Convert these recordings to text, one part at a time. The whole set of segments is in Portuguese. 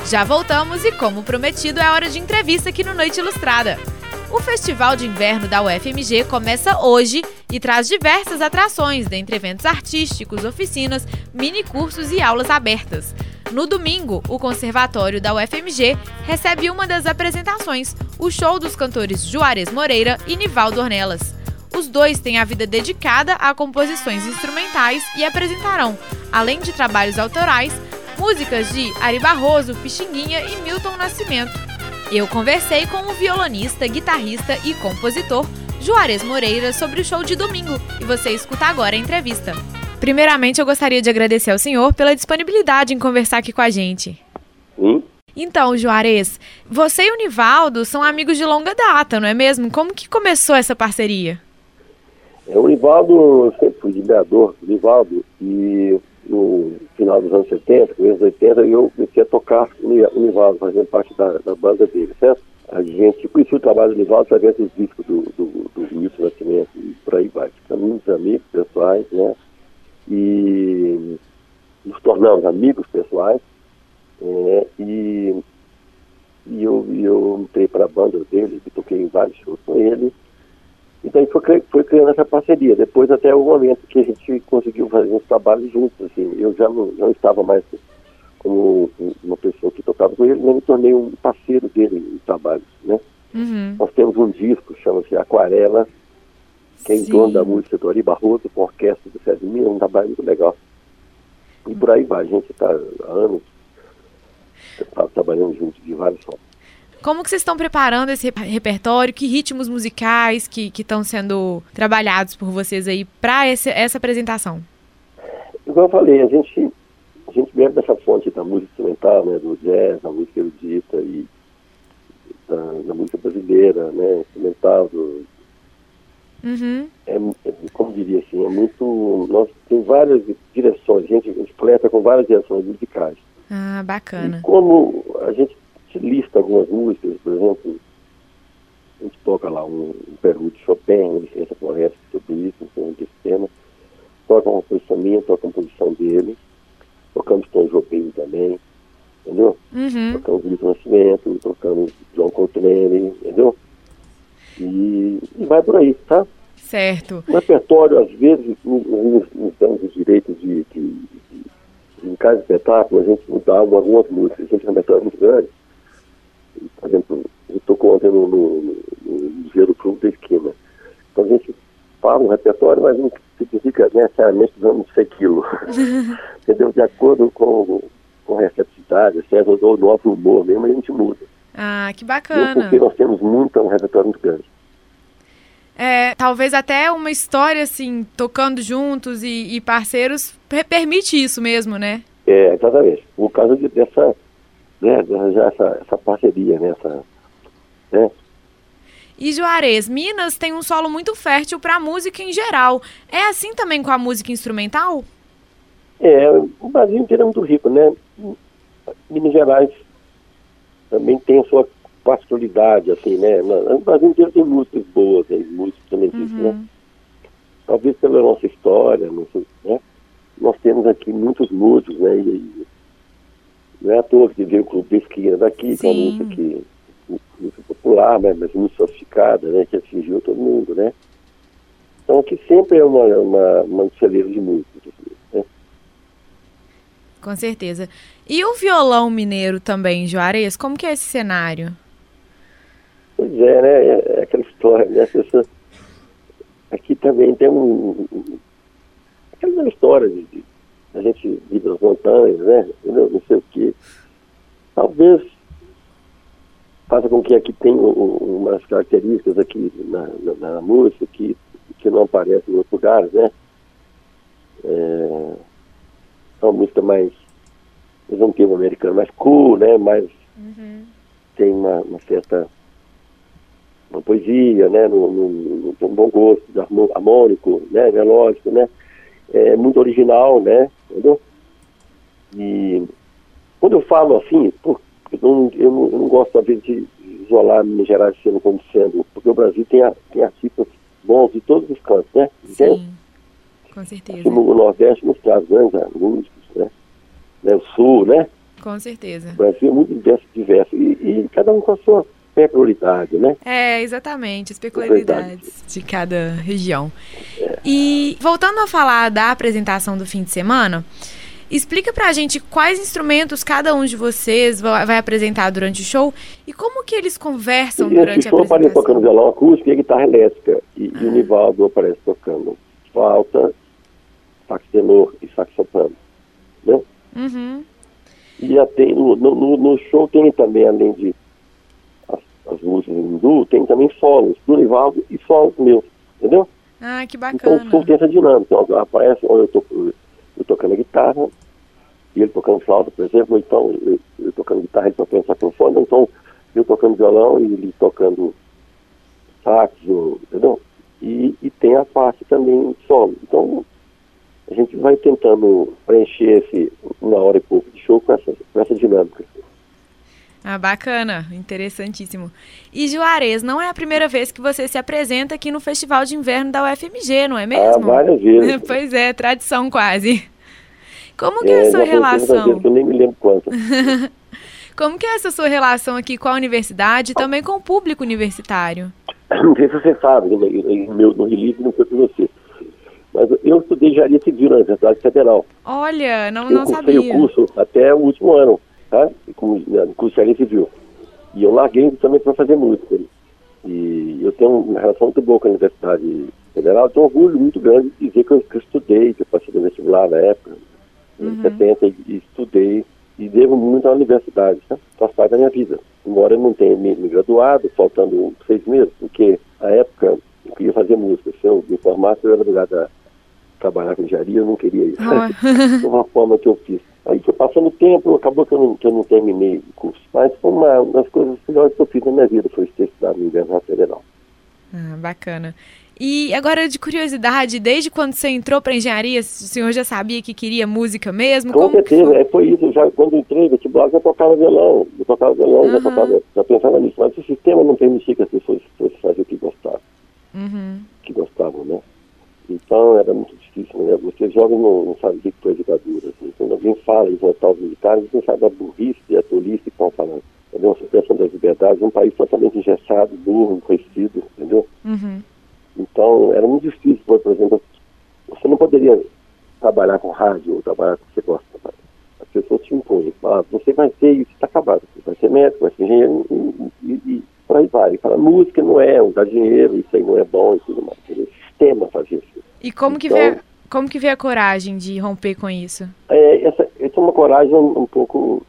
Já voltamos e, como prometido, é hora de entrevista aqui no Noite Ilustrada. O Festival de Inverno da UFMG começa hoje e traz diversas atrações, dentre eventos artísticos, oficinas, mini-cursos e aulas abertas. No domingo, o Conservatório da UFMG recebe uma das apresentações, o show dos cantores Juarez Moreira e Nivaldo Ornelas. Os dois têm a vida dedicada a composições instrumentais e apresentarão, além de trabalhos autorais, músicas de Ari Barroso, Pixinguinha e Milton Nascimento. Eu conversei com o violonista, guitarrista e compositor Juarez Moreira sobre o show de domingo e você escuta agora a entrevista. Primeiramente, eu gostaria de agradecer ao senhor pela disponibilidade em conversar aqui com a gente. Então, Juarez, você e o Nivaldo são amigos de longa data, não é mesmo? Como que começou essa parceria? O Nivaldo, eu sempre fui ideador do Nivaldo, e no final dos anos 70, começo dos 80, eu comecei a tocar o Nivaldo, fazendo parte da banda dele, certo? A gente conhecia o trabalho do Nivaldo através dos discos do Milton Nascimento e por aí vai. Ficamos muitos amigos pessoais, né? E nos tornamos amigos pessoais, e eu entrei para a banda dele, toquei em vários shows com ele. E daí foi criando essa parceria. Depois até o momento que a gente conseguiu fazer uns trabalhos juntos, assim. Eu já não estava mais como uma pessoa que tocava com ele, mas me tornei um parceiro dele em trabalhos, né? Uhum. Nós temos um disco, chama-se Aquarela, que é em torno da música do Ari Barroso, com a orquestra do César Mina, um trabalho muito legal. E por aí vai, a gente está há anos trabalhando juntos de várias formas. Como que vocês estão preparando esse repertório? Que ritmos musicais que estão sendo trabalhados por vocês aí para essa apresentação? Igual eu falei, a gente bebe dessa fonte da música instrumental, né, do jazz, da música erudita e da música brasileira, né, instrumental. Uhum. Como diria assim, nós temos várias direções, a gente fleta com várias direções musicais. Ah, bacana. E como a gente lista algumas músicas, por exemplo, a gente toca lá um Peru de Chopin, Licença Poética, sobre isso, desse tema, toca uma composição minha, toca uma composição dele, tocamos Tom Jobim também, entendeu? Uhum. Tocamos Milton Nascimento, tocamos John Coltrane, entendeu? E vai por aí, tá? Certo. O repertório, às vezes, nos damos os direitos de em cada espetáculo, a gente mudar algumas músicas, a gente tem um repertório muito grande. Por exemplo, eu tocou ontem no Museu do Clube da Esquina. Então a gente fala um repertório, mas não significa necessariamente que vamos segui-lo. Entendeu? De acordo com a receptividade, ou o nosso humor mesmo, a gente muda. Ah, que bacana. Porque nós temos um repertório muito grande. Talvez até uma história, assim, tocando juntos e parceiros, permite isso mesmo, né? Exatamente. Por causa dessa... essa parceria, né? E Juarez, Minas tem um solo muito fértil para a música em geral. É assim também com a música instrumental? O Brasil inteiro é muito rico, né? Minas Gerais também tem a sua particularidade, assim, né? O Brasil inteiro tem músicas boas, tem músicos também, né? Talvez pela nossa história, né? Nós temos aqui muitos músicos, né? E não é à toa que veio o Clube da Esquina daqui, com a música música popular, né, mas muito sofisticada, né, que atingiu todo mundo, né? Então aqui sempre é uma celeira de música, né? Com certeza. E o violão mineiro também, Juarez, como que é esse cenário? Pois é, né? É aquela história, né? Aqui também tem aquela história de a gente vive nas montanhas, né? Não sei o quê. Talvez faça com que aqui tenha umas características aqui na música que não aparecem em outros lugares, né? É uma música mais, um termo americano, mais cool, né? Mais tem uma certa uma poesia, né? Um bom gosto, harmônico, né? Melódico, né? É muito original, né? Entendeu? E quando eu falo assim, eu não gosto, às vezes, de isolar Minas Gerais como sendo, porque o Brasil tem artistas bons de todos os cantos, né? Sim, com certeza. No Nordeste nos traz grandes músicos, né? O Sul, né? Com certeza. O Brasil é muito diverso e cada um com a sua peculiaridade, né? Exatamente, as peculiaridades de cada região. E voltando a falar da apresentação do fim de semana, explica pra gente quais instrumentos cada um de vocês vai apresentar durante o show e como que eles conversam durante a apresentação. Aparece tocando violão acústico e guitarra elétrica. E o Nivaldo aparece tocando flauta, sax tenor e sax soprano. Né? Uhum. E já tem, no show tem também, além de as músicas em duo, tem também solos do Nivaldo e solos meus, entendeu? Ah, que bacana. Então o show tem essa dinâmica. Então, aparece onde eu tocando a guitarra, e ele tocando flauta, por exemplo, ou então eu tocando guitarra, ele tocando saxofone, então eu tocando violão e ele tocando sax, entendeu? E tem a parte também solo. Então a gente vai tentando preencher uma hora e pouco de show com essa dinâmica. Ah, bacana, interessantíssimo. E Juarez, não é a primeira vez que você se apresenta aqui no Festival de Inverno da UFMG, não é mesmo? Várias vezes. Pois é, tradição quase. Como que é a sua relação? Eu nem me lembro quanto. Como que é essa sua relação aqui com a universidade e também com o público universitário? Não sei se você sabe, no release não foi com você. Mas eu estudei engenharia civil na Universidade Federal. Olha, não sabia. Eu cursei o curso até o último ano, tá? Curso de engenharia civil. E eu larguei também para fazer música. E eu tenho uma relação muito boa com a Universidade Federal. Eu tenho um orgulho muito grande de dizer que eu estudei, que eu passei no vestibular na época, em 70, e estudei. E devo muito à universidade, tá? Faz parte da minha vida. Embora eu não tenha me graduado, faltando 6 meses, porque na época eu queria fazer música. Se eu me formasse, eu era obrigado a trabalhar com engenharia, eu não queria isso. Foi uma forma que eu fiz. Aí foi passando o tempo, acabou que eu não terminei o curso. Mas foi uma das coisas melhores que eu fiz na minha vida, foi ter estudado no Universidade Federal. Ah, bacana. E agora, de curiosidade, desde quando você entrou para engenharia, o senhor já sabia que queria música mesmo? Com certeza, foi isso. Quando eu entrei no vestibular, já tocava violão, já pensava nisso. Mas o sistema não permitia que as pessoas fazerem o que gostavam. Que gostavam, né? Então era muito difícil, né? Vocês jovens não sabem o que foi a ditadura. Assim. Quando alguém fala em voltar aos militares, você sabe a burrice e a tolice que estão falando. Entendeu? Uma suspensão das liberdades, um país totalmente engessado, burro, enconhecido, entendeu? Então era muito difícil, por exemplo, você não poderia trabalhar com rádio ou trabalhar com o que você gosta. As pessoas te impõem, falavam, você vai ser isso, está acabado, você vai ser médico, vai ser engenheiro e por aí vai. Fala, música não dá dinheiro, isso aí não é bom e tudo mais. O sistema fazia isso. E como que veio a coragem de romper com isso? Essa é uma coragem um pouco...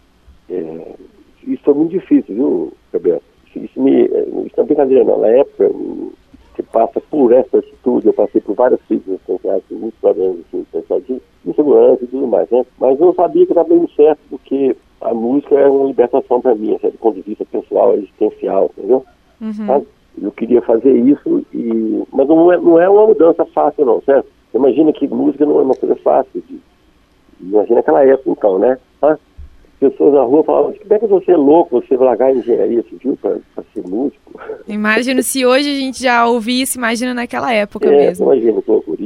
isso foi muito difícil, viu, Roberto? Isso não é brincadeira não. Na época, você passa por essa atitude, eu passei por várias crises, muitos problemas assim, de insegurança e tudo mais, né? Mas eu sabia que estava bem certo, porque a música é uma libertação para mim, assim, do ponto de vista pessoal, existencial, entendeu? Sabe? Eu queria fazer isso, mas não é uma mudança fácil não, certo? Imagina que música não é uma coisa fácil. Imagina aquela época então, né? As pessoas na rua falavam, como é que você é louco, você vai largar a engenharia civil para ser músico? Imagino, se hoje a gente já ouvir isso, imagina naquela época mesmo. Imagina, que loucura.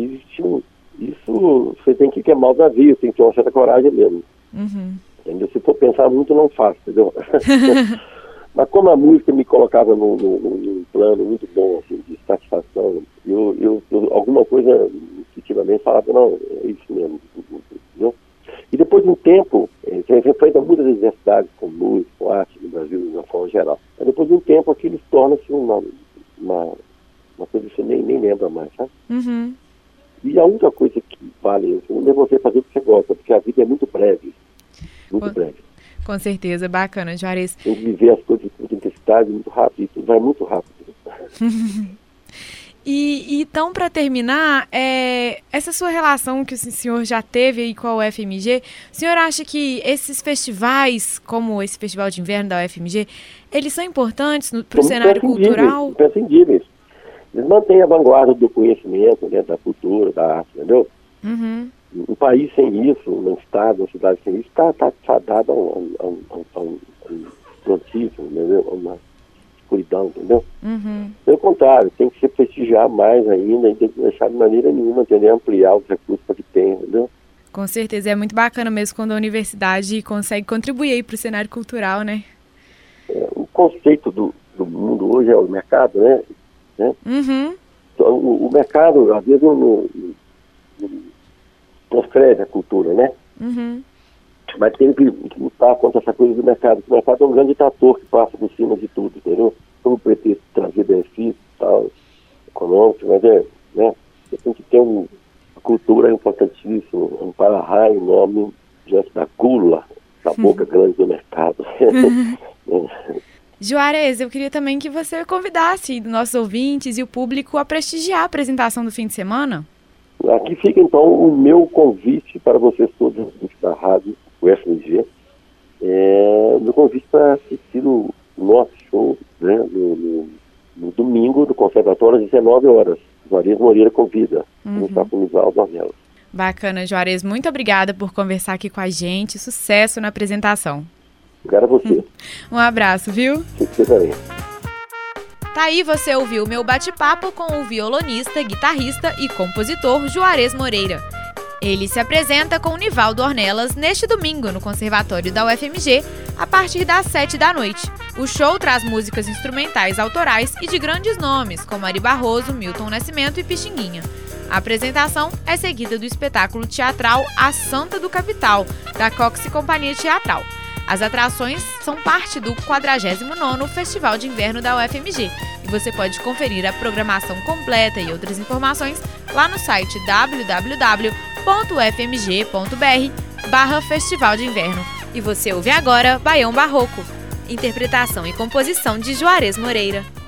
Isso você tem que queimar o navio, tem que ter uma certa coragem mesmo. Entendeu? Se for pensar muito, não faço, entendeu? Mas como a música me colocava num plano muito bom, assim, de satisfação, eu alguma coisa intuitivamente falava, não, é isso mesmo, entendeu? E depois de um tempo, você frequenta muitas universidades com música, com arte no Brasil, de uma forma geral. Mas depois de um tempo, aquilo torna-se uma coisa que você nem lembra mais, sabe? E a única coisa que vale é você fazer o que você gosta, porque a vida é muito breve, breve. Com certeza, bacana, Juarez. Tem que viver as coisas com intensidade muito rápido, tudo vai muito rápido. E então, para terminar, essa sua relação que o senhor já teve aí com a UFMG, o senhor acha que esses festivais, como esse Festival de Inverno da UFMG, eles são importantes para o cenário cultural? Imprescindíveis. Eles mantêm a vanguarda do conhecimento, né, da cultura, da arte, entendeu? Um país sem isso, um estado, uma cidade sem isso, está fadado a um prontíssimo, entendeu? A uma escuridão, entendeu? Pelo contrário, tem que se prestigiar mais ainda, e tem que deixar de maneira nenhuma, entendeu? Ampliar os recursos para que tem, entendeu? Com certeza, é muito bacana mesmo quando a universidade consegue contribuir aí para o cenário cultural, né? O conceito do mundo hoje é o mercado, né? Uhum. Então, o mercado, às vezes, não escreve a cultura, né? Uhum. Mas tem que lutar contra essa coisa do mercado. O mercado é um grande trator que passa por cima de tudo, entendeu? Como pretexto de trazer benefícios e tal, econômicos, mas né? Você tem que ter a cultura é importantíssimo, um para-raio enorme diante da gula, da boca grande do mercado. Juarez, eu queria também que você convidasse nossos ouvintes e o público a prestigiar a apresentação do fim de semana. Aqui fica, então, o meu convite para vocês todos da rádio UFMG. O meu convite para assistir o nosso show, né, no domingo, do Conservatório, às 19 horas. Juarez Moreira convida. Vamos estar com o Nivaldo Ornelas. Bacana, Juarez. Muito obrigada por conversar aqui com a gente. Sucesso na apresentação. Obrigado a você. Um abraço, viu? Você também. Tá aí, você ouviu o meu bate-papo com o violonista, guitarrista e compositor Juarez Moreira. Ele se apresenta com o Nivaldo Ornelas neste domingo no Conservatório da UFMG, a partir das 7 da noite. O show traz músicas instrumentais autorais e de grandes nomes, como Ari Barroso, Milton Nascimento e Pixinguinha. A apresentação é seguida do espetáculo teatral A Santa do Capital, da Cox Companhia Teatral. As atrações são parte do 49º Festival de Inverno da UFMG e você pode conferir a programação completa e outras informações lá no site www.ufmg.br/Festival de Inverno. E você ouve agora Baião Barroco, interpretação e composição de Juarez Moreira.